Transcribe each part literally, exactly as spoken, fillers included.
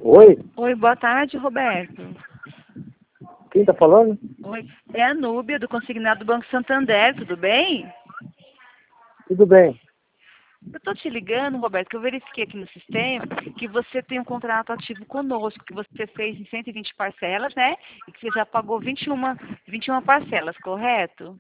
Oi? Oi, boa tarde, Roberto. Quem tá falando? Oi, é a Núbia, do Consignado do Banco Santander, tudo bem? Tudo bem. Eu tô te ligando, Roberto, que eu verifiquei aqui no sistema que você tem um contrato ativo conosco, que você fez em cento e vinte parcelas, né? E que você já pagou vinte e uma, vinte e uma parcelas, correto?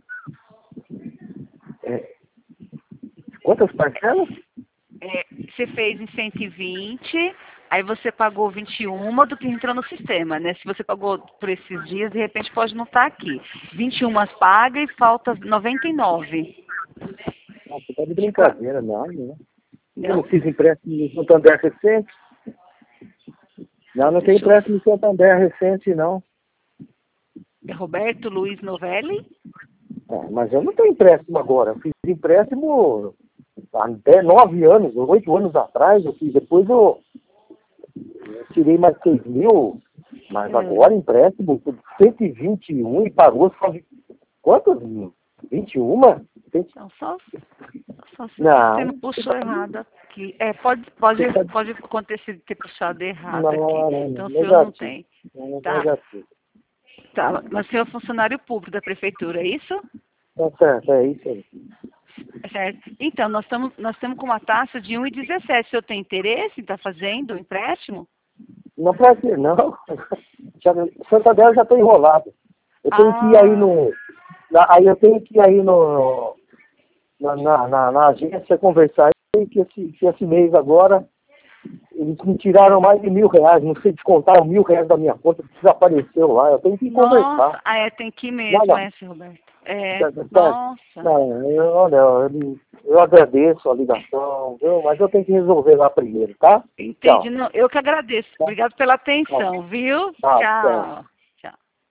É, quantas parcelas? É, você fez em cento e vinte, aí você pagou vinte e uma do que entrou no sistema, né? Se você pagou por esses dias, de repente pode não estar aqui. vinte e uma paga e falta noventa e nove. Ah, você tá de Ficou- brincadeira, não, né? Eu não Não? fiz empréstimo no Santander recente. Não, não tem Deixa eu... empréstimo no Santander recente, não. É Roberto Luiz Novelli? Ah, mas eu não tenho empréstimo agora. Eu fiz empréstimo há até nove anos, oito anos atrás. Eu fiz. Depois eu, eu tirei mais seis mil, mas É. agora empréstimo por cento e vinte e um e pagou só de quantas? vinte e um? Então, só, só se o sistema Não, puxou errado aqui. É, pode, pode, você tá. pode acontecer de ter puxado errado Não, aqui. não, não, Então, o senhor não negativo. tem. Não, Tá, negativo. tá. Mas o senhor é funcionário público da prefeitura, é isso? Tá certo, é isso aí. Certo. Então, nós estamos nós estamos com uma taxa de um e dezessete. O senhor tem interesse em estar fazendo o empréstimo? Não pode ser, não. Já, Santander já estou enrolado. Eu tenho que ir aí Ah, no. na- aí eu tenho que ir aí no. Na, na, na, na agência conversar aí que esse, que esse mês agora eles me tiraram mais de mil reais, não sei, descontaram mil reais da minha conta, desapareceu lá. Eu tenho que conversar. nossa. Ah, é, tem que ir Não, mesmo, não. é, seu Roberto. É, Tá- tá- tá- nossa. Não, eu, olha, eu, eu agradeço a ligação, viu? Mas eu tenho que resolver lá primeiro, tá? Entendi. Tchau. Não, eu que agradeço. Tá? Obrigado pela Tá, atenção, viu? tá, tchau. Tchau.